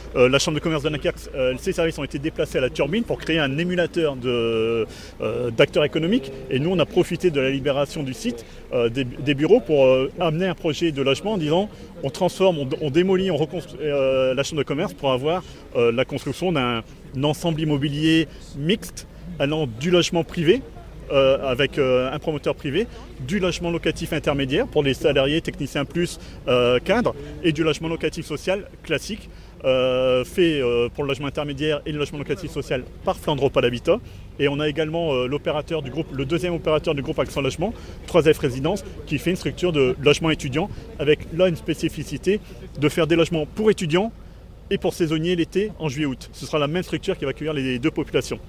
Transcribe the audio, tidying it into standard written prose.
La Chambre de commerce de Dunkerque, ses services ont été déplacés à la Turbine pour créer un émulateur d'acteurs économiques. Et nous, on a profité de la libération du site, des bureaux, pour amener un projet de logement en disant on transforme, on démolit, on reconstruit la Chambre de commerce pour avoir la construction d'un ensemble immobilier mixte allant du logement privé, avec un promoteur privé, du logement locatif intermédiaire pour les salariés, techniciens plus, cadres, et du logement locatif social classique, fait pour le logement intermédiaire et le logement locatif social par Flandre-Opal Habitat. Et on a également l'opérateur du groupe, le deuxième opérateur du groupe Action Logement, 3F Résidence, qui fait une structure de logement étudiant avec là une spécificité de faire des logements pour étudiants et pour saisonniers l'été en juillet-août. Ce sera la même structure qui va accueillir les deux populations.